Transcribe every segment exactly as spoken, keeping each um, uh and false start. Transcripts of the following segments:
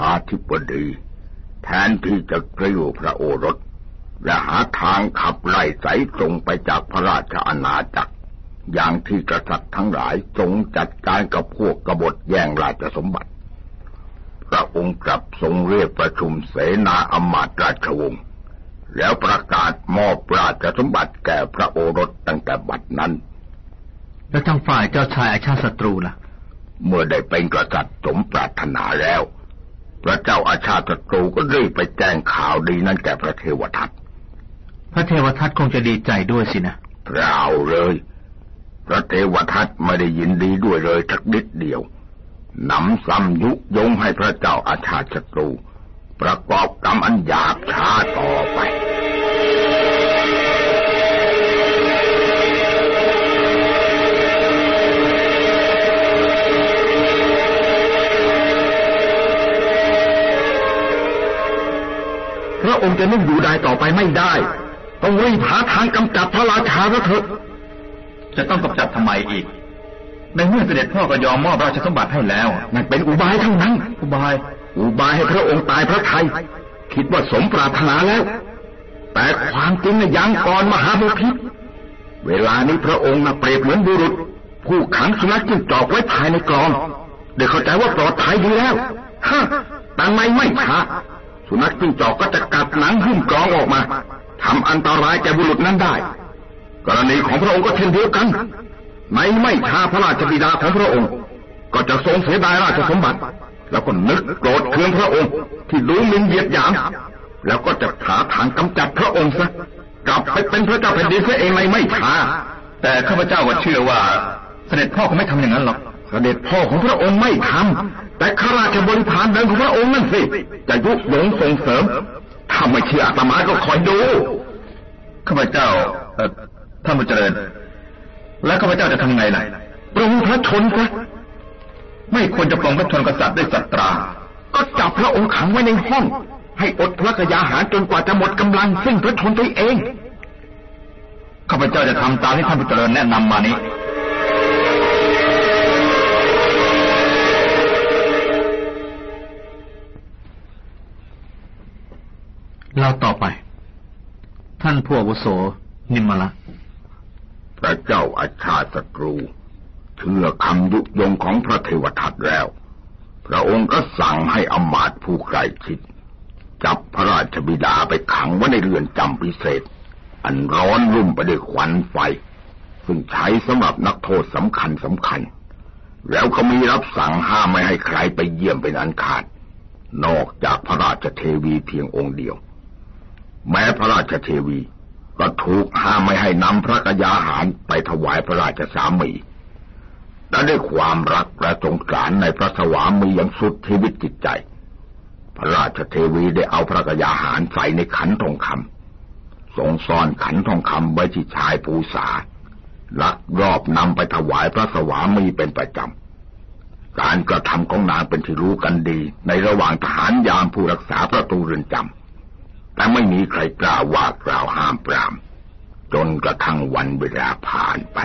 าธิบดีแทนที่จะกลิ้วพระโอรสและหาทางขับไล่ไสตรงไปจากพระราชอาณาจักรอย่างที่กษัตริย์ทั้งหลายทรงจัดการกับพวกกบฏแย่งราชสมบัติพระองค์กลับทรงเรียกประชุมเสนาอมาตย์ราชวงศ์แล้วประกาศมอบราชสมบัติแก่พระโอรสตั้งแต่บัดนั้นแล้วทางฝ่ายเจ้าชายอาชาติศัตรูล่ะเมื่อได้เป็นกษัตริย์สมปรารถนาแล้วพระเจ้าอาชาติศัตรูก็รีบไปแจ้งข่าวดีนั้นแก่พระเทวทัตพระเทวทัตคงจะดีใจด้วยสินะเปล่าเลยพระเทวทัตไม่ได้ยินดีด้วยเลยสักนิดเดียวหนำซ้ำยุยงให้พระเจ้าอาชาติศัตรูประกอบกรรมอันหยาบช้าต่อไปพระองค์จะนิ่งอยู่ได้ต่อไปไม่ได้ต้องรีบหาทางกำจัดพระราชาเถอะจะต้องกำจัดทำไมอีกในเมื่อเสด็จพ่อก็ยอมมอบราชสมบัติให้แล้วนั่นเป็นอุบายเท่านั้นอุบายอุบายให้พระองค์ตายพระทัยคิดว่าสมปรารถนาแล้วแต่ความจริงน่ะยังก่อนมหาบพิตรเวลานี้พระองค์น่ะเปรียบเหมือนบุรุษผู้ขังสุนัขจิ้งจอกไว้ภายในกลองได้เข้าใจว่าปลอดภัยดีแล้วฮะแต่ไม่ไม่ช้าสุนัขจิ้งจอกก็จะกัดหนังหุ้มกลองออกมาทำอันตรายแก่บุรุษนั้นได้กรณีของพระองค์ก็เช่นเดียวกันในไม่ช้าพระราชบิดาของพระองค์ก็จะทรงเสียดายราชสมบัติแล้วก็นึกโกรธเคืองพระองค์ที่ดูหมิ่นเหยียดหยามแล้วก็จะหาทางกำจัดพระองค์ซะกลับไปเป็นพระเจ้าแผ่นดินซะเองในไม่ช้าแต่ข้าพเจ้าก็เชื่อว่าเสด็จพ่อคงไม่ทำอย่างนั้นหรอกเสด็จพ่อของพระองค์ไม่ทำแต่ข้าราชบริพารเดินของพระองค์นั่นสิจะยุยงส่งเสริมถ้าไม่เชื่ออาตมาก็คอยดูข้าพเจ้าท่านผู้เจริญแล้วข้าพเจ้าจะทำไงล่ะปรงพระชนซะไม่ควรจะปรงพระชนกษัตริย์ด้วยสัตราก็จับพระองค์ขังไว้ในห้องให้อดพระกยาหารจนกว่าจะหมดกำลังสิ้นพระชนตัวเองข้าพเจ้าจะทำตามที่ท่านผู้เจริญแนะนำมานี้เล่าต่อไปท่านผู้อาวุโสนิมมละพระเจ้าอาชาติศัตรูเชื่อคำยุยงของพระเทวทัตแล้วพระองค์ก็สั่งให้อมาตย์ผู้ใกล้ชิดจับพระราชบิดาไปขังไว้ในเรือนจำพิเศษอันร้อนรุ่มไปด้วยควันไฟซึ่งใช้สำหรับนักโทษสำคัญสำคัญแล้วก็มีรับสั่งห้ามไม่ให้ใครไปเยี่ยมเป็นอันขาดนอกจากพระราชเทวีเพียงองค์เดียวแม้พระราชเทวีก็ถูกห้ามไม่ให้นำพระกยาหารไปถวายพระราชสามีและด้วยความรักและสงสารในพระสวามีอย่างสุดชีวิตจิตใจพระราชเทวีได้เอาพระกยาหารใส่ในขันทองคำทรงซ่อนขันทองคำไว้ที่ชายภูษาลักลอบนำไปถวายพระสวามีเป็นประจำการกระทำของนางเป็นที่รู้กันดีในระหว่างทหารยามผู้รักษาประตูเรือนจำแต่ไม่มีใครกล้าว่ากล่าวห้ามปรามจนกระทั่งวันเวลาผ่านไป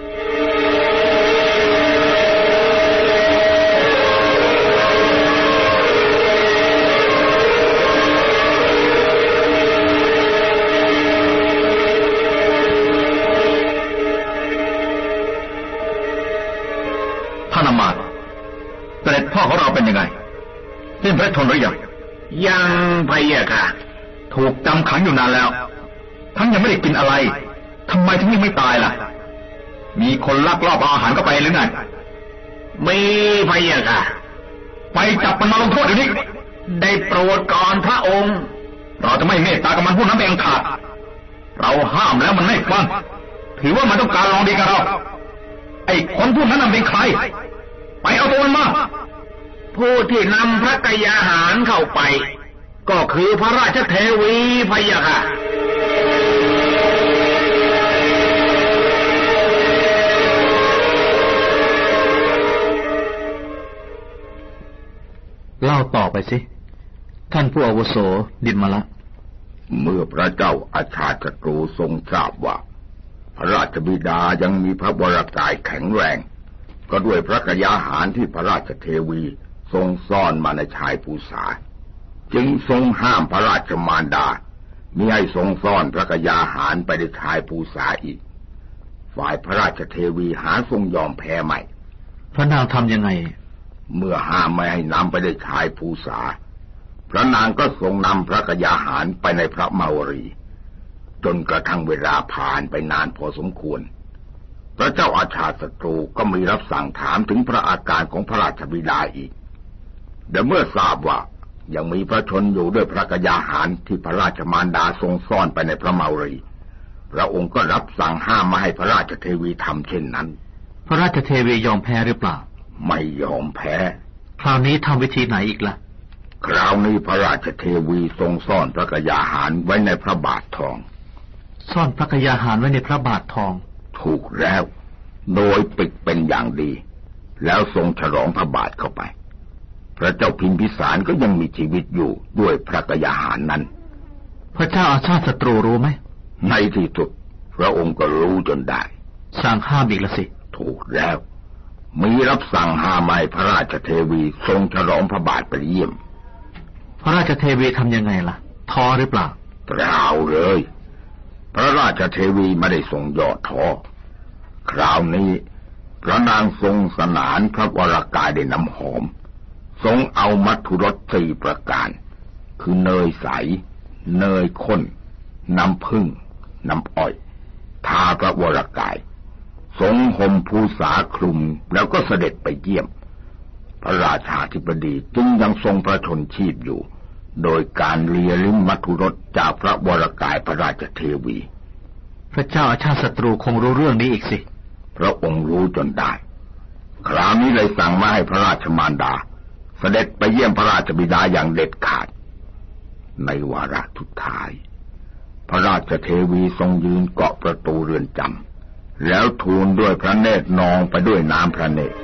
ท่านอมาตย์เสด็จพ่อของเราเป็นยังไงสิ้นพระชนม์หรือยังยังพะยะค่ะถูกจำขังอยู่นานแล้วทั้งยังไม่ได้กินอะไรทำไมถึงยังไม่ตายล่ะมีคนลักลอบเอาอาหารเข้าไปหรือไงมีพะยะค่ะไปจับมันมาลงโทษเดี๋ยวนี้ได้โปรดก่อนพระองค์เราจะไม่เมตตากับมันผู้นั้นเองขาดเราห้ามแล้วมันไม่ฟังถือว่ามันต้องการลองดีกับเราไอ้คนผู้นั้นเป็นใครไปเอาตัวมันมาผู้ที่นำพระกยาหารเข้าไปก็คือพระราชเทวีพะยะค่ะเล่าต่อไปสิท่านผู้อาวุโสดินมละเมื่อพระเจ้าอาชาติศัตรูทรงทราบว่าพระราชบิดายังมีพระวรกายแข็งแรงก็ด้วยพระกยาหารที่พระราชเทวีทรงซ่อนมาในชายภูษาจึงทรงห้ามพระราชมารดามิให้ทรงซ่อนพระกยาหารไปในชายภูษาอีกฝ่ายพระราชเทวีหาทรงยอมแพ้ไม่พระนางทำยังไงเมื่อห้ามไม่ให้นำไปในชายภูษาพระนางก็ทรงนำพระกยาหารไปในพระเมาวรีจนกระทั่งเวลาผ่านไปนานพอสมควรพระเจ้าอาชาติศัตรูก็มีรับสั่งถามถึงพระอาการของพระราชบิดาอีกแต่เมื่อทราบว่ายังมีพระชนอยู่ด้วยพระกยาหารที่พระราชมารดาทรงซ่อนไปในพระเมาวรีพระองค์ก็รับสั่งห้ามไม่ให้พระราชเทวีทำเช่นนั้นพระราชเทวียอมแพ้หรือเปล่าไม่ยอมแพ้คราวนี้ทำวิธีไหนอีกล่ะคราวนี้พระราชเทวีทรงซ่อนพระกยาหารไว้ในพระบาททองซ่อนพระกยาหารไว้ในพระบาททองถูกแล้วโดยปิดเป็นอย่างดีแล้วทรงฉลองพระบาทเข้าไปพระเจ้าพิมพิสารก็ยังมีชีวิตอยู่ด้วยพระกยาหารนั้นพระเจ้าอาชาติศัตรูรู้ไหมในที่สุดพระองค์ก็รู้จนได้สั่งห้ามอีกละสิถูกแล้วมีรับสั่งห้ามไม่พระราชเทวีทรงฉลองพระบาทไปเยี่ยมพระราชเทวีทำยังไงล่ะท้อหรือเปล่าเปล่าเลยพระราชเทวีไม่ได้ทรงย่อท้อคราวนี้พระนางทรงสนานพระวรกายด้วยน้ำหอมทรงเอามัทุรสสี่ประการคือเนยใสเนยข้นน้ำผึ้งน้ำอ้อยทาพระวรกายทรงห่มภูษาคลุมแล้วก็เสด็จไปเยี่ยมพระราชาธิบดีจึงยังทรงพระชนชีพอยู่โดยการเลียลิ้มมัทุรสจากพระวรกายพระราชเทวีพระเจ้าอาชาติศัตรูคงรู้เรื่องนี้อีกสิพระองค์รู้จนได้คราวนี้เลยสั่งมาให้พระราชมารดาเสด็จไปเยี่ยมพระราชบิดาอย่างเด็ดขาดในวาระสุดท้ายพระราชเทวีทรงยืนเกาะประตูเรือนจำแล้วทูลด้วยพระเนตรนองไปด้วยน้ำพระเนตร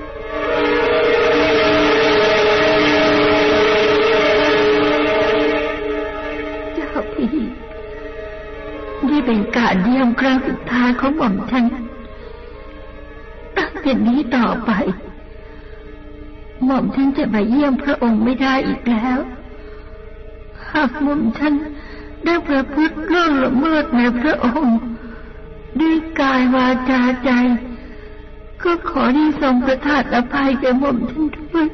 เจ้าพี่นี่เป็นการเยี่ยมครั้งสุดท้ายของหม่อมฉันตั้งแต่นี้ต่อไปหม่อมฉันจะมาเยี่ยมพระองค์ไม่ได้อีกแล้วหากหม่อมฉันได้ประพฤติล่วงละเมิดในพระองค์ด้วยกายวาจาใจก็ขอที่ทรงประทานอภัยแก่หม่อมฉันด้วย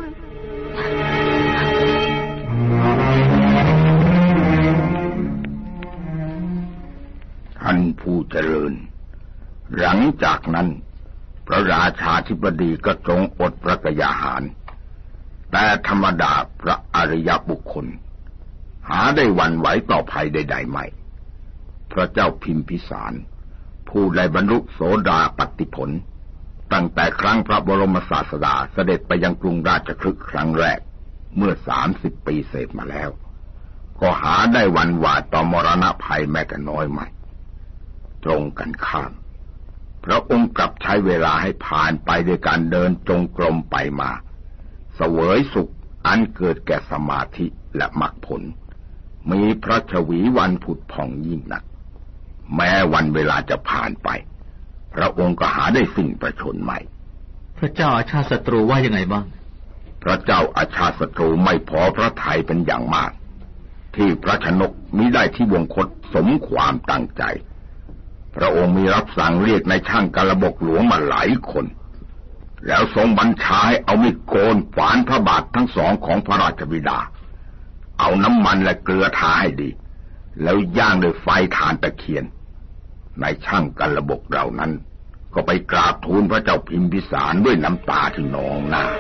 ท่านผู้เจริญหลังจากนั้นพระราชาธิบดีก็ทรงอดพระกยาหารแต่ธรรมดาพระอริยบุคคลหาได้หวั่นไหวต่อภัยใดๆไม่พระเจ้าพิมพิสารผู้ได้บรรลุโสดาปัตติผลตั้งแต่ครั้งพระบรมศาสดาเสด็จไปยังกรุงราชคฤห์ครั้งแรกเมื่อสามสิบปีเศษมาแล้วก็หาได้หวั่นหวาดต่อมรณะภัยแม้แต่น้อยไม่ตรงกันข้ามพระองค์กลับใช้เวลาให้ผ่านไปด้วยการเดินจงกรมไปมาเสวยสุขอันเกิดแก่สมาธิและมรรคผลมีพระชวีวันผุดผ่องยิ่งนักแม้วันเวลาจะผ่านไปพระองค์ก็หาได้สิ่งประชนใหม่พระเจ้าอาชาติศัตรูว่ายังไงบ้างพระเจ้าอาชาติศัตรูไม่พอพระทัยเป็นอย่างมากที่พระชนกมิได้ที่วงคตสมความตั้งใจพระองค์มีรับสั่งเรียกในช่างกระบกหลวงมาหลายคนแล้วทรงบัญชาให้เอามีดโกนฝานพระบาททั้งสองของพระราชบิดาเอาน้ำมันและเกลือทาให้ดีแล้วย่างด้วยไฟถ่านตะเคียนในช่างกระบกเหล่านั้นก็ไปกราบทูลพระเจ้าพิมพิสารด้วยน้ำตาที่นองหน้า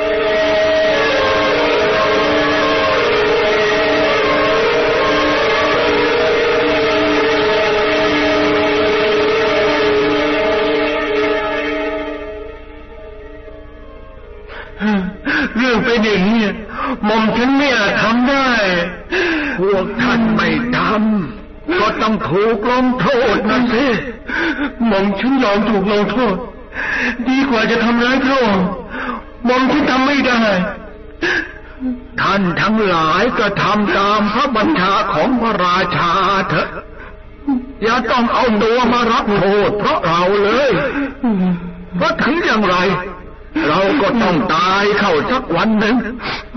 เรื่องเป็นอย่างนี้หม่อมฉันไม่อาจทำได้พวกท่านไม่ทำก็ต้องถูกลงโทษนะสิหม่อมฉันยอมถูกลงโทษดีกว่าจะทำร้ายพระองค์หม่อมฉันทำไม่ได้ท่านทั้งหลายก็ทำตามพระบัญชาของพระราชาเถอะอย่าต้องเอาตัวมารับโทษเพราะเราเลยเพราะถึงอย่างไรเราก็ต้องตายเข้าสักวันหนึ่ง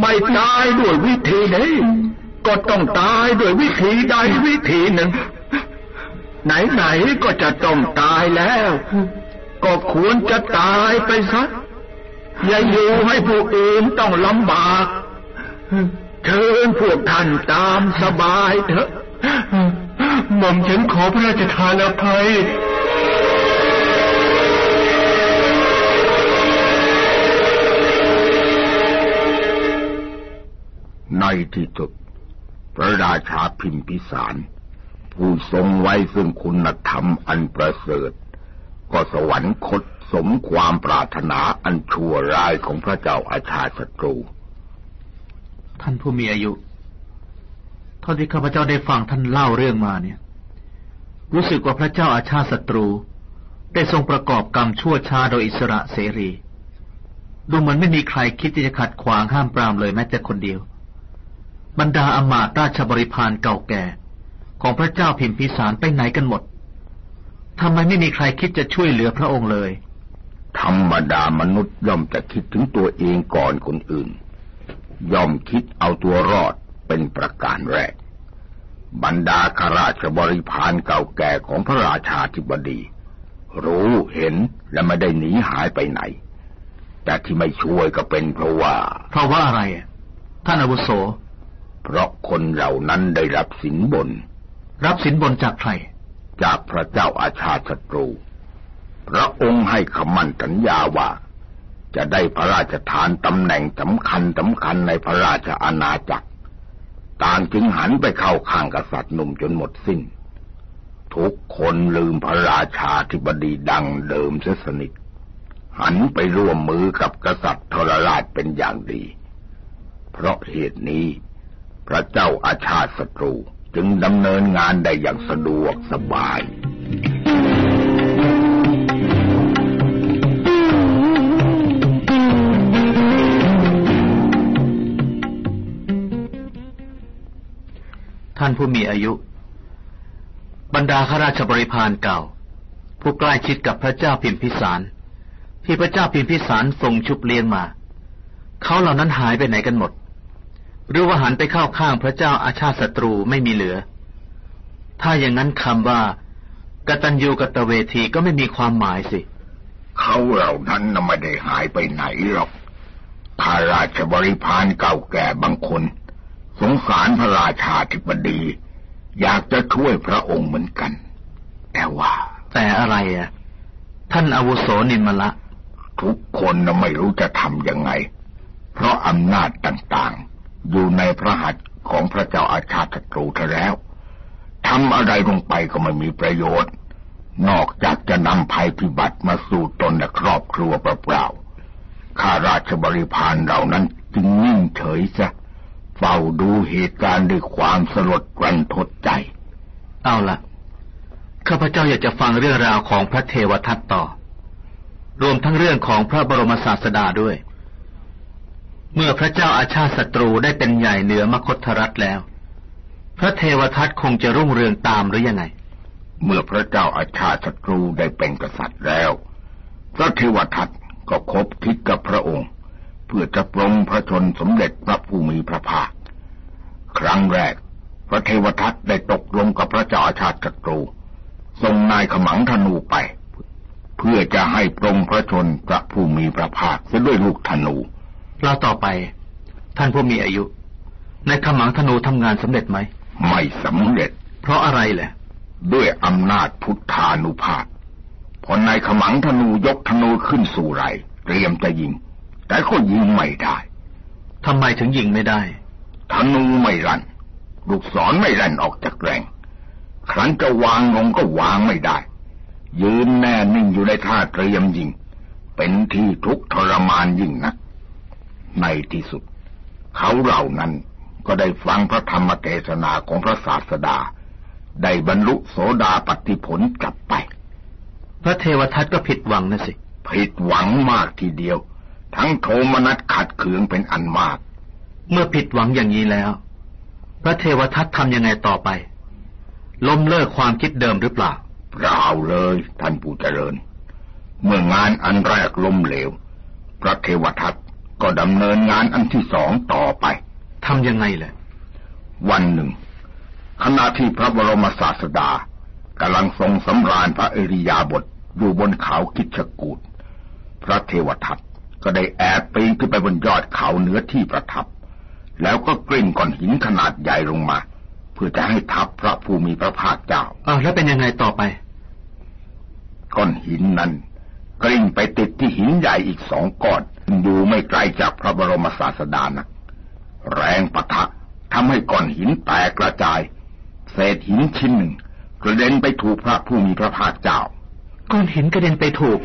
ไม่ตายด้วยวิธีนี้ก็ต้องตายด้วยวิธีใดวิธีหนึ่งไหนๆก็จะต้องตายแล้วก็ควรจะตายไปซะอย่าอยู่ให้ผู้อื่นต้องลำบากเชิญพวกท่านตามสบายเถอะหม่อมฉันขอพระราชทานอภัยในที่สุดพระราชาพิมพิสารผู้ทรงไว้ซึ่งคุณธรรมอันประเสริฐก็สวรรคตสมความปรารถนาอันชั่วร้ายของพระเจ้าอาชาติศัตรูท่านผู้มีอายุเท่าที่ข้าพเจ้าได้ฟังท่านเล่าเรื่องมาเนี่ยรู้สึกว่าพระเจ้าอาชาติศัตรูได้ทรงประกอบกรรมชั่วช้าโดยอิสระเสรีดูเหมือนไม่มีใครคิดที่จะขัดขวางห้ามปรามเลยแม้แต่คนเดียวบรรดาอมาตย์ราชบริพารเก่าแก่ของพระเจ้าพิมพิสารไปไหนกันหมดทำไมไม่มีใครคิดจะช่วยเหลือพระองค์เลยธรรมดามนุษย์ย่อมจะคิดถึงตัวเองก่อนคนอื่นย่อมคิดเอาตัวรอดเป็นประการแรกบรรดาข้าราชบริพารเก่าแก่ของพระราชาธิบดีรู้เห็นและไม่ได้หนีหายไปไหนแต่ที่ไม่ช่วยก็เป็นเพราะว่าเพราะว่าอะไรท่านอาวุโสเพราะคนเหล่านั้นได้รับสินบนรับสินบนจากใครจากพระเจ้าอาชาติศัตรูพระองค์ให้คำมั่นสัญญาว่าจะได้พระราชทานตำแหน่งสำคัญสำคัญในพระราชอาณาจักรต่างจึงหันไปเข้าข้างกษัตริย์หนุ่มจนหมดสิ้นทุกคนลืมพระราชาธิบดีดังเดิมเสียสนิทหันไปร่วมมือกับกษัตริย์ทรราชเป็นอย่างดีเพราะเหตุนี้พระเจ้าอาชาติศัตรูจึงดำเนินงานได้อย่างสะดวกสบายท่านผู้มีอายุบรรดาข้าราชบริพารเก่าผู้ใกล้ชิดกับพระเจ้าพิมพิสารที่พระเจ้าพิมพิสารทรงชุบเลี้ยงมาเขาเหล่านั้นหายไปไหนกันหมดหรือว่าหันไปเข้าข้างพระเจ้าอาชาติศัตรูไม่มีเหลือถ้าอย่างนั้นคำว่ากตัญญูกตเวทีก็ไม่มีความหมายสิเขาเหล่านั้นน่ะไม่ได้หายไปไหนหรอกข้าราชบริพารเก่าแก่บางคนสงสารพระราชาธิบดีอยากจะช่วยพระองค์เหมือนกันแต่ว่าแต่อะไรอ่ะท่านอาวุโสนิมมละทุกคนน่ะไม่รู้จะทำยังไงเพราะอำนาจต่างๆอยู่ในพระหัตถ์ของพระเจ้าอาชาติศัตรูเท่าแล้วทำอะไรลงไปก็ไม่มีประโยชน์นอกจากจะนำภัยพิบัติมาสู่ตนและครอบครัวเปล่าๆข้าราชบริพารเหล่านั้นจึงนิ่งเฉยซะเฝ้าดูเหตุการณ์ด้วยความสลดรันทดใจเอาล่ะข้าพเจ้าอยากจะฟังเรื่องราวของพระเทวทัตต่อรวมทั้งเรื่องของพระบรมศาสดาด้วยเมื่อพระเจ้าอาชาติศัตรูได้เป็นใหญ่เหนือมคธรัฐแล้วพระเทวทัตคงจะรุ่งเรืองตามหรือยังไงเมื่อพระเจ้าอาชาติศัตรูได้เป็นกษัตริย์แล้วพระเทวทัตก็คบคิดกับพระองค์เพื่อจะปรงพระชนสมเด็จพระผู้มีพระภาคครั้งแรกพระเทวทัตได้ตกลงกับพระเจ้าอาชาติศัตรูส่งนายขมังธนูไปเพื่อจะให้ปรงพระชนพระผู้มีพระภาคเสียด้วยลูกธนูแล้วต่อไปท่านผู้มีอายุในขมังธนูทำงานสำเร็จไหมไม่สำเร็จเพราะอะไรแหละด้วยอำนาจพุทธานุภาพพอนายขมังธนูยกธนูขึ้นสู่ไหล่เตรียมจะยิงแต่ก็ยิงไม่ได้ทำไมถึงยิงไม่ได้ธนูไม่ลั่นลูกศรไม่ลั่นออกจากแรงครั้นจะวางลงก็วางไม่ได้ยืนแน่นิ่งอยู่ในท่าเตรียมยิงเป็นที่ทุกข์ทรมานยิ่งนักในที่สุดเขาเหล่านั้นก็ได้ฟังพระธรรมเทศนาของพระศาสดาได้บรรลุโสดาปัตติผลกลับไปพระเทวทัตก็ผิดหวังนะสิผิดหวังมากทีเดียวทั้งโทมนัสขัดเคืองเป็นอันมากเมื่อผิดหวังอย่างนี้แล้วพระเทวทัตทำยังไงต่อไปล้มเลิกความคิดเดิมหรือเปล่าเปล่าเลยท่านผู้เจริญเมื่องานอันแรกล้มเหลวพระเทวทัตก็ดำเนินงานอันที่สองต่อไปทำยังไงล่ะวันหนึ่งขณะที่พระบรมศาสดากำลังทรงสำราญพระอิริยาบถอยู่บนเขาคิชกูฏพระเทวทัตก็ได้แอบปีนขึ้นไปบนยอดเขาเหนือที่ประทับแล้วก็กลิ้งก้อนหินขนาดใหญ่ลงมาเพื่อจะให้ทับพระผู้มีพระภาคเจ้าอ้าวแล้วเป็นยังไงต่อไปก้อนหินนั้นกลิ้งไปติดที่หินใหญ่อีกสองก้อนอยู่ไม่ไกลจากพระบรมศาสดานักแรงปะทะทำให้ก้อนหินแตกกระจายเศษหินชิ้นหนึ่งกระเด็นไปถูกพระผู้มีพระภาคเจ้าก้อนหินกระเด็นไปถูก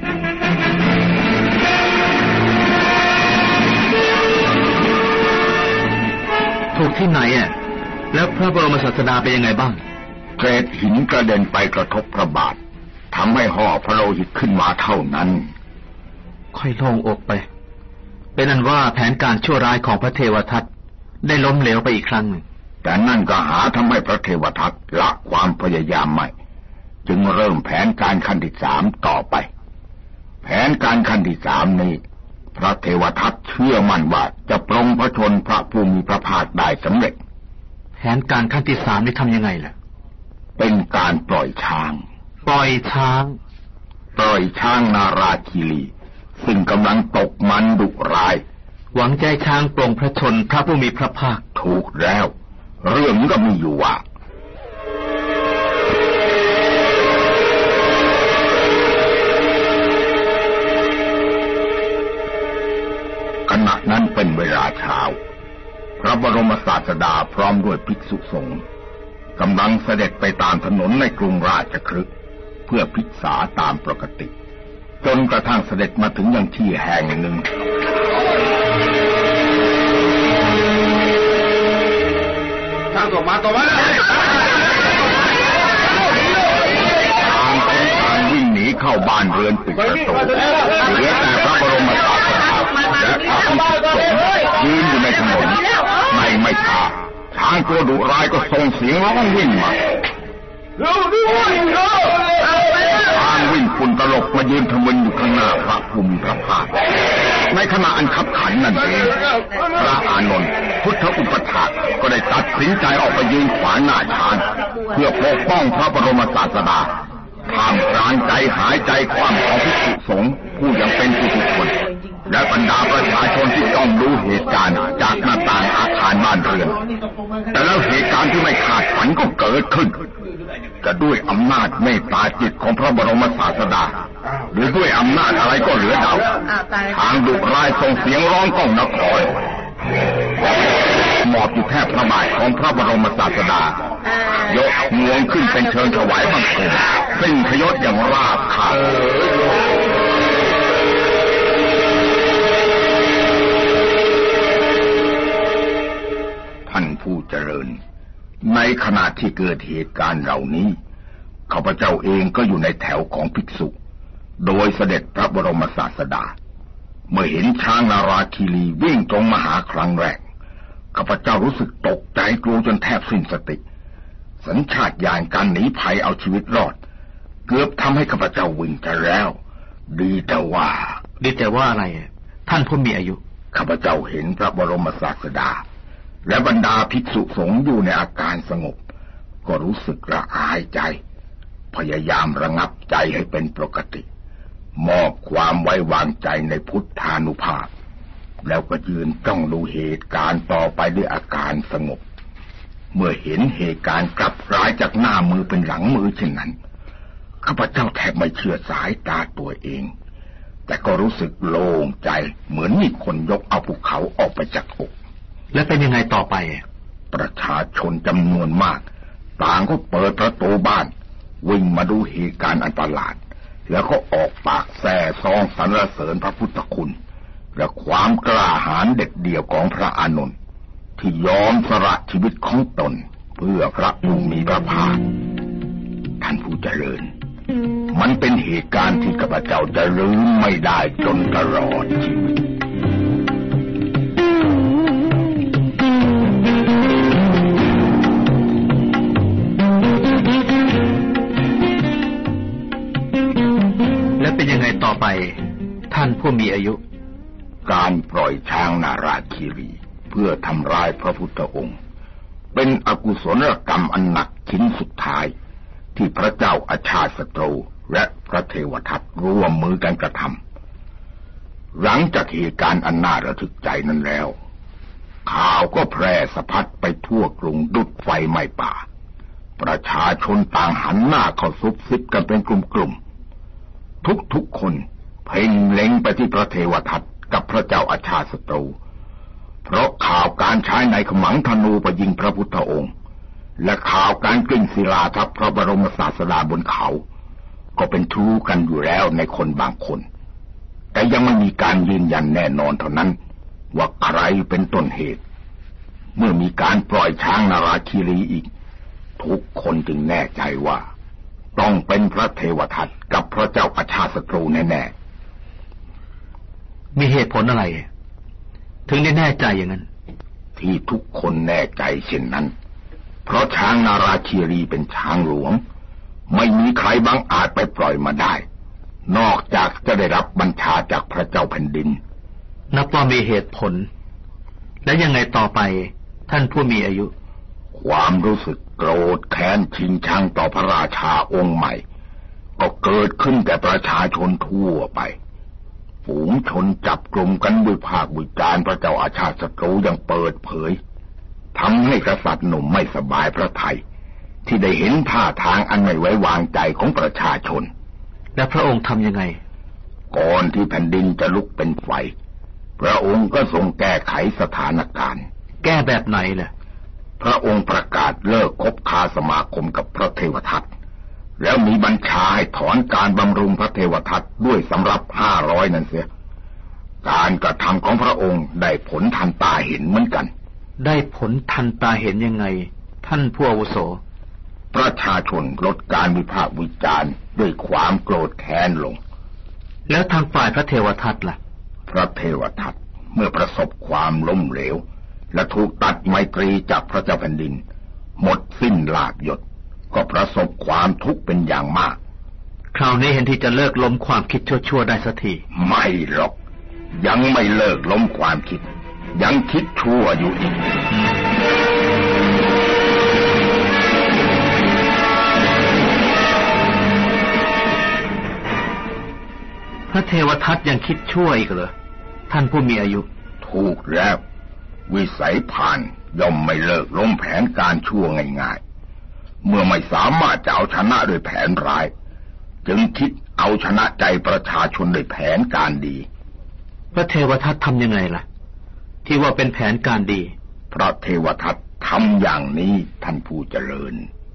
ถูกที่ไหนอ่ะแล้วพระบรมศาสดาเป็นยังไงบ้างเศษหินกระเด็นไปกระทบพระบาททำให้ห่อพระโลหิตขึ้นมาเท่านั้นค่อยโล่งอกไปเป็นอันว่าแผนการชั่วร้ายของพระเทวทัตได้ล้มเหลวไปอีกครั้งหนึ่งแต่นั่นก็หาทำให้พระเทวทัตละความพยายามไม่จึงเริ่มแผนการขั้นที่สามต่อไปแผนการขั้นที่สามนี้พระเทวทัตเชื่อมั่นว่าจะปลงพระชนพระผู้มีพระภาคได้สำเร็จแผนการขั้นที่สามนี้ทำยังไงล่ะเป็นการปล่อยช้างปล่อยช้างปล่อยช้างนาราคีรีซึ่งกำลังตกมันดุร้ายหวังใจช้างปลงพระชนพระผู้มีพระภาคถูกแล้วเรื่องนี้ก็มีอยู่ว่าขณะนั้นเป็นเวลาเช้าพระบรมศาสดาพร้อมด้วยภิกษุสงฆ์กำลังเสด็จไปตามถนนในกรุงราชคฤห์เพื่อภิกษาตามปกติจนกระทั่งเสด็จมาถึงยังที่แห่งหนึ่งทางต่อมาต่อมาทางของทางวิ่งหนีเข้าบ้านเรือนปิดประตูเหลือแต่พระบรมศาสดาและพระภิกษุสงฆ์ยืนอยู่ในถนนในไม่ช้าช้างตัวดุร้ายก็ส่งเสียงร้องวิ่งมาช้างวิ่งฝุ่นตลบมายืนทะมึนอยู่ข้างหน้าพระผู้มีพระภาคในขณะอันคับขันนั่นเองพระอานนท์พุทธอุปถากก็ได้ตัดสินใจออกไปยืนขวางหน้าช้างเพื่อปกป้องพระบรมศาสดาท่ามกลางใจหายใจคว่ำของภิกษุสงฆ์ผู้ยังเป็นปุถุชนและบรรดาประชาชนที่ต้องดูเหตุการณ์จากหน้าต่างอาคารบ้านเรือนแต่แล้วเหตุการณ์ที่ไม่คาดฝันก็เกิดขึ้นจะด้วยอำนาจเมตตาจิตของพระบรมศาสดาหรือด้วยอำนาจอะไรก็เหลือเดาทางดุร้ายส่งเสียงร้องก้องนครหมอบอยู่แทบพระบาทของพระบรมศาสดายกงวงขึ้นเป็นเชิญถวายบังคมซึ่งพยศอย่างราบคาบท่านผู้เจริญในขณะที่เกิดเหตุการณ์เหล่านี้ข้าพเจ้าเองก็อยู่ในแถวของภิกษุโดยเสด็จพระบรมศาสดาเมื่อเห็นช้างนาราคีรีวิ่งตรงมาหาครั้งแรกข้าพเจ้ารู้สึกตกใจกลัวจนแทบสิ้นสติสัญชาตญาณการหนีภัยเอาชีวิตรอดเกือบทำให้ข้าพเจ้าวิ่งจะแล้วดีแต่ว่าดีแต่ว่าอะไรท่านผู้มีอายุข้าพเจ้าเห็นพระบรมศาสดาและบรรดาภิกษุสงฆ์อยู่ในอาการสงบก็รู้สึกละอายใจพยายามระงับใจให้เป็นปกติมอบความไว้วางใจในพุทธานุภาพแล้วก็ยืนจ้องดูเหตุการณ์ต่อไปด้วยอาการสงบเมื่อเห็นเหตุการณ์กลับกลายจากหน้ามือเป็นหลังมือเช่นนั้นข้าพเจ้าแทบไม่เชื่อสายตาตัวเองแต่ก็รู้สึกโล่งใจเหมือนมีคนยกเอาภูเขาออกไปจากอกและเป็นยังไงต่อไปประชาชนจำนวนมากต่างก็เปิดประตูบ้านวิ่งมาดูเหตุการณ์อันประหลาดแล้วก็ออกปากแส่ซองสรรเสริญพระพุทธคุณและความกล้าหาญเด็ดเดี่ยวของพระอานนท์ที่ยอมสละชีวิตของตนเพื่อพระผู้มีพระภาคท่านผู้เจริญมันเป็นเหตุการณ์ที่ข้าพเจ้าจะลืมไม่ได้จนตลอดชีวิตและเป็นยังไงต่อไปท่านผู้มีอายุกการปล่อยช้างนาราคีรีเพื่อทำร้ายพระพุทธองค์เป็นอกุศลกรรมอันหนักชิ้นสุดท้ายที่พระเจ้าอาชาติศัตรูและพระเทวทัตร่วมมือกันกระทำหลังจากเหตุการณ์อันน่าระทึกใจนั้นแล้วข่าวก็แพร่สะพัดไปทั่วกรุงดุจไฟไหม้ป่าประชาชนต่างหันหน้าเข้าซุบซิบกันเป็นกลุ่มๆทุกๆคนเพ่งเล็งไปที่พระเทวทัตกับพระเจ้าอาชาติศัตรูเพราะข่าวการใช้ในขมังธนูไปยิงพระพุทธองค์และข่าวการกลิ้งศิลาทับพระบรมศาสดาบนเขาก็เป็นทูกันอยู่แล้วในคนบางคนแต่ยังไม่มีการยืนยันแน่นอนเท่านั้นว่าใครเป็นต้นเหตุเมื่อมีการปล่อยช้างนาราคีรีอีกทุกคนจึงแน่ใจว่าต้องเป็นพระเทวทัตกับพระเจ้าอาชาติศัตรูแน่ๆมีเหตุผลอะไรถึงได้แน่ใจอย่างนั้นที่ทุกคนแน่ใจเช่นนั้นเพราะช้างนาราคีรีเป็นช้างหลวงไม่มีใครบังอาจไปปล่อยมาได้นอกจากจะได้รับบัญชาจากพระเจ้าแผ่นดินนับว่ามีเหตุผลและยังไงต่อไปท่านผู้มีอายุความรู้สึกโกรธแค้นชิงชังต่อพระราชาองค์ใหม่ก็เกิดขึ้นแก่ประชาชนทั่วไปฝูงชนจับกลุ่มกันวิพากษ์วิจารณ์พระเจ้าอาชาติศัตรูอย่างเปิดเผยทำให้กษัตริย์หนุ่มไม่สบายพระทัยที่ได้เห็นท่าทางอันไม่ไว้วางใจของประชาชนและพระองค์ทำยังไงก่อนที่แผ่นดินจะลุกเป็นไฟพระองค์ก็ทรงแก้ไขสถานการณ์แก้แบบไหนล่ะพระองค์ประกาศเลิกคบค้าสมาคมกับพระเทวทัตแล้วมีบัญชาให้ถอนการบำรุงพระเทวทัตด้วยสำรับห้าร้อยนั่นเสียการกระทำของพระองค์ได้ผลทันตาเห็นเหมือนกันได้ผลทันตาเห็นยังไงท่านผู้อาวุโสประชาชนลดการวิพากษ์วิจารณ์ด้วยความโกรธแค้นลงแล้วทางฝ่ายพระเทวทัตล่ะพระเทวทัตเมื่อประสบความล้มเหลวและถูกตัดไมตรีจากพระเจ้าแผ่นดินหมดสิ้นลาภยศก็ประสบความทุกข์เป็นอย่างมากคราวนี้เห็นที่จะเลิกล้มความคิดชั่วๆได้สักทีไม่หรอกยังไม่เลิกล้มความคิดยังคิดชั่วอยู่อีกพระเทวทัตยังคิดชั่วอีกเหรอท่านผู้มีอายุถูกแล้ววิสัยผ่านย่อมไม่เลิกล้มแผนการชั่วง่ายๆเมื่อไม่สามารถจะเอาชนะด้วยแผนร้ายจึงคิดเอาชนะใจประชาชนด้วยแผนการดีพระเทวทัตทำยังไงล่ะที่ว่าเป็นแผนการดีพระเทวทัตทำอย่างนี้ท่านผู้เจริญ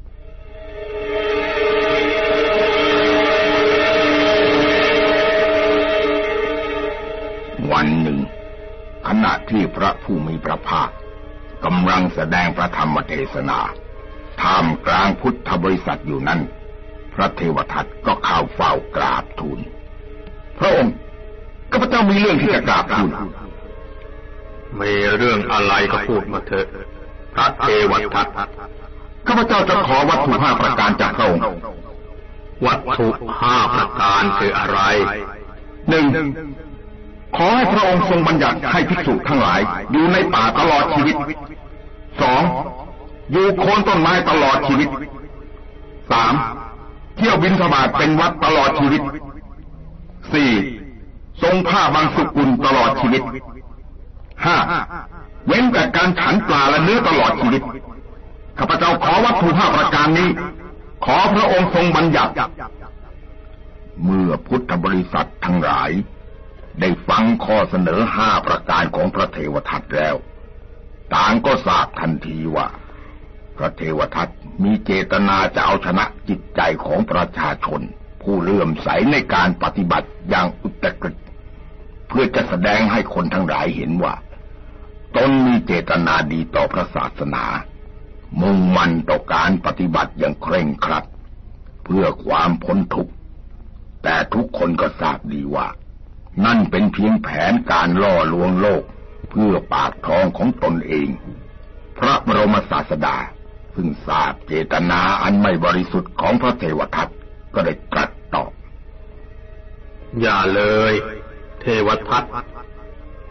วันหนึ่งขณะที่พระผู้มีพระภาคกำลังแสดงพระธรรมเทศนาท่ามกลางพุทธบริษัทอยู่นั้นพระเทวทัตก็เข้าเฝ้ากราบทูลพระองค์ข้าพเจ้ามีเรื่องที่จะกราบทูลมีเรื่องอะไรก็พูดมาเถอะพระเทวทัตข้าพเจ้าจะขอวัตถุห้าประการจากพระองค์วัตถุห้าประการคืออะไรหนึ่งขอให้พระองค์ทรงบัญญัติให้ภิกษุทั้งหลายอยู่ในป่าตลอดชีวิตสองอยู่โคนต้นไม้ตลอดชีวิตสามเที่ยวบิณฑบาตเป็นวัดตลอดชีวิตสี่ทรงผ้าบางสุกุลตลอดชีวิตห้าเว้นแต่การฉันปลาและเนื้อตลอดชีวิตข้าพเจ้าขอวัตถุห้าประการนี้ขอพระองค์ทรงบัญญัติเมื่อพุทธบริษัททั้งหลายได้ฟังข้อเสนอห้าประการของพระเทวทัตแล้วต่างก็ทราบทันทีว่าพระเทวทัตมีเจตนาจะเอาชนะจิตใจของประชาชนผู้เลื่อมใสในการปฏิบัติอย่างอุตริ เพื่อจะแสดงให้คนทั้งหลายเห็นว่าตนมีเจตนาดีต่อพระศาสนามุ่งมั่นต่อการปฏิบัติอย่างเคร่งครัดเพื่อความพ้นทุกข์แต่ทุกคนก็ทราบดีว่านั่นเป็นเพียงแผนการล่อลวงโลกเพื่อปากท้องของตนเองพระบรมศาสดาซึ่งทราบเจตนาอันไม่บริสุทธิ์ของพระเทวทัตก็ได้ตรัสตอบอย่าเลยเทวทัต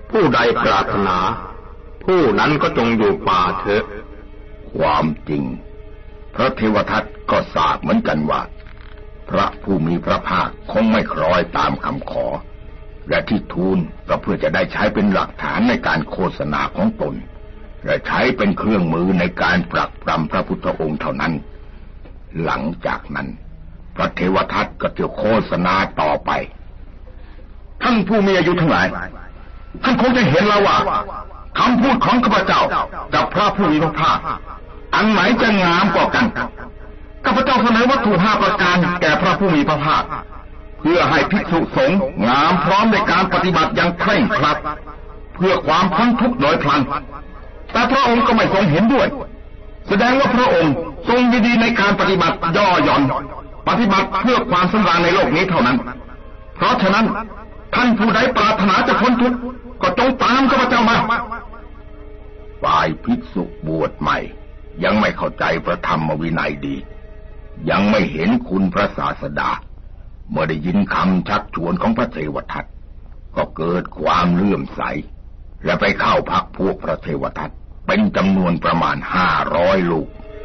ผู้ใดปรารถนาผู้นั้นก็จงอยู่ป่าเถอะความจริงพระเทวทัตก็ทราบเหมือนกันว่าพระผู้มีพระภาคคงไม่คล้อยตามคำขอและที่ทูลก็เพื่อจะได้ใช้เป็นหลักฐานในการโฆษณาของตนและใช้เป็นเครื่องมือในการปรักปรำพระพุทธองค์เท่านั้นหลังจากนั้นพระเทวทัตก็จะโฆษณาต่อไปท่านผู้มีอายุทั้งหลายท่านคงจะเห็นแล้วว่าคำพูดของข้าพเจ้ากับพระผู้มีพระภาคอันไหนจะงามกว่ากันข้าพเจ้าเสนอวัตถุห้าประการแก่พระผู้มีพระภาคเพื่อให้ภิกษุสงฆ์งามพร้อมในการปฏิบัติอย่างเคร่งครัดเพื่อความพ้นทุกข์โดยพลันแต่พระองค์ก็ไม่ทรงเห็นด้วยแสดงว่าพระองค์ทรงยินดีในการปฏิบัติย่อหย่อนปฏิบัติเพื่อความสำราญในโลกนี้เท่านั้นเพราะฉะนั้นท่านผู้ใดปรารถนาจะพ้นทุกข์ก็จงตามข้าพเจ้ามาฝ่ายภิกษุบวชใหม่ยังไม่เข้าใจพระธรรมวินัยดียังไม่เห็นคุณพระศาสดาเมื่อได้ยินคำชักชวนของพระเทวทัตก็เกิดความเลื่อมใสและไปเข้าพักพวกพระเทวทัตเป็นจำนวนประมาณห้าร้อยลูก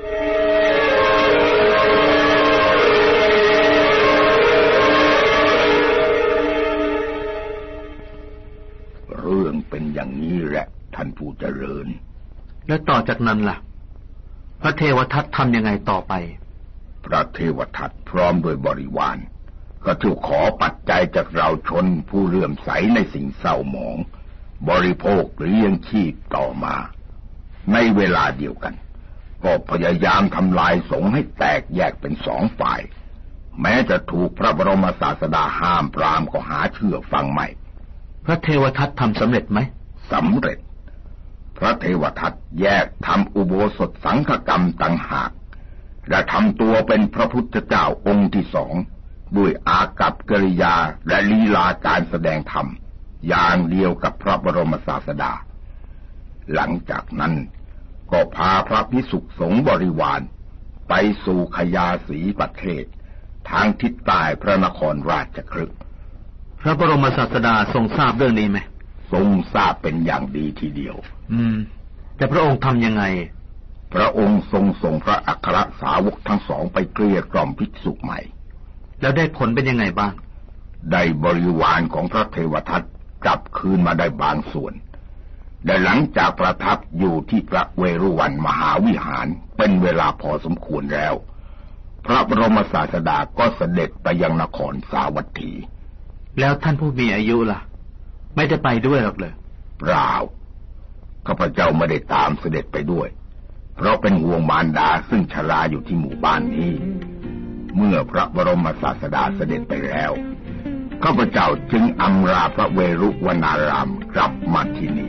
เรื่องเป็นอย่างนี้แหละท่านผู้เจริญและต่อจากนั้นล่ะพระเทวทัตทำยังไงต่อไปพระเทวทัตพร้อมโดยบริวารก็ถูกขอปัจจัยจากเราชนผู้เลื่อมใสในสิ่งเศร้าหมองบริโภคหรือเลี้ยงชีพต่อมาในเวลาเดียวกันก็พยายามทำลายสงฆ์ให้แตกแยกเป็นสองฝ่ายแม้จะถูกพระบรมศาสดาห้ามปรามก็หาเชื่อฟังไม่พระเทวทัตทำสำเร็จไหมสำเร็จพระเทวทัตแยกทำอุโบสถสังฆกรรมต่างหากและทำตัวเป็นพระพุทธเจ้าองค์ที่สองด้วยอากัปกิริยาและลีลาการแสดงธรรมอย่างเดียวกับพระบรมศาสดาหลังจากนั้นก็พาพระภิกษุสงฆ์บริวารไปสู่ขยาสีประเทศทางทิศใต้พระนครราชคฤห์พระบรมศาสดาทรงทราบเรื่องนี้ไหมทรงทราบเป็นอย่างดีทีเดียวอืมแต่พระองค์ทำยังไงพระองค์ทรงส่งพระอัครสาวกทั้งสองไปเกลี้ยกล่อมภิกษุใหม่แล้วได้ผลเป็นยังไงบ้างได้บริวารของพระเทวทัตกลับคืนมาได้บางส่วนและหลังจากประทับอยู่ที่พระเวรุวันมหาวิหารเป็นเวลาพอสมควรแล้วพระบรมศาสดาก็เสด็จไปยังนครสาวัตถีแล้วท่านผู้มีอายุล่ะไม่ได้ไปด้วยหรอกเลยเปล่าข้าพเจ้าไม่ได้ตามเสด็จไปด้วยเพราะเป็นห่วงมารดาซึ่งชราอยู่ที่หมู่บ้านนี้เมื่อพระบรมศาสดาเสด็จไปแล้วข้าพเจ้าจึงอำลาพระเวรุวนารามกลับมาที่นี่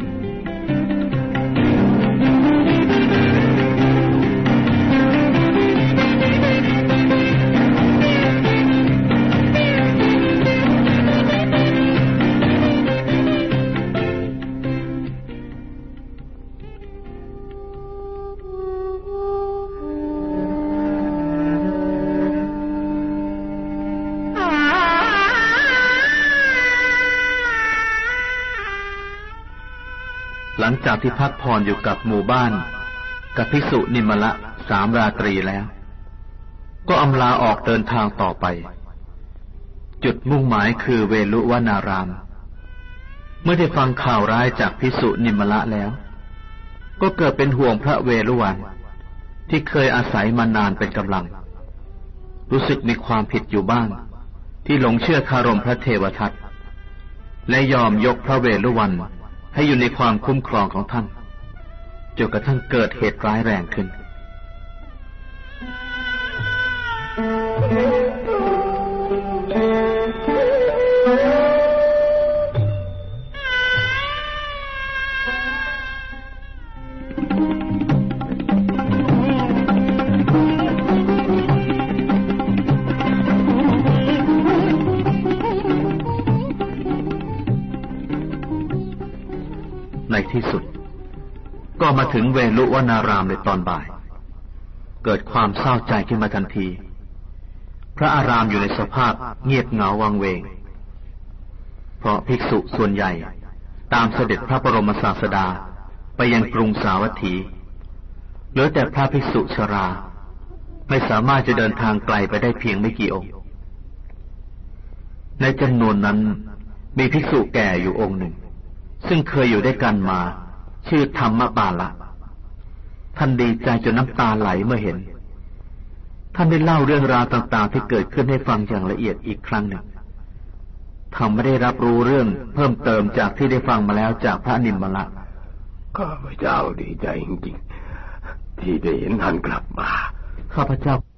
หลังจากที่พักผ่อนอยู่กับหมู่บ้านกับภิกษุนิมมละสามราตรีแล้วก็อำลาออกเดินทางต่อไปจุดมุ่งหมายคือเวลุวนารามเมื่อได้ฟังข่าวร้ายจากภิกษุนิมมละแล้วก็เกิดเป็นห่วงพระเวรุวันที่เคยอาศัยมานานเป็นกำลังรู้สึกมีความผิดอยู่บ้างที่หลงเชื่อคารมพระเทวทัตและยอมยกพระเวรุวันให้อยู่ในความคุ้มครองของท่านจนกระทั่งเกิดเหตุร้ายแรงขึ้นในที่สุดก็มาถึงเวลุวนารามในตอนบ่ายเกิดความเศร้าใจขึ้นมาทันทีพระอารามอยู่ในสภาพเงียบเหงาวังเวงเพราะภิกษุส่วนใหญ่ตามเสด็จพระบรมศาสดาไปยังกรุงสาวัตถีเหลือแต่พระภิกษุชราไม่สามารถจะเดินทางไกลไปได้เพียงไม่กี่องค์ในจำนวนนั้นมีภิกษุแก่อยู่องค์หนึ่งซึ่งเคยอยู่ด้วยกันมาชื่อธรรมปาละท่านดีใจจนน้ำตาไหลเมื่อเห็นท่านได้เล่าเรื่องราวต่างๆที่เกิดขึ้นให้ฟังอย่างละเอียดอีกครั้งหนึ่งท่านไม่ได้รับรู้เรื่องเพิ่มเติมจากที่ได้ฟังมาแล้วจากพระนิมมละข้าพเจ้าดีใจจริงๆที่ได้เห็นท่านกลับมาข้าพเจ้า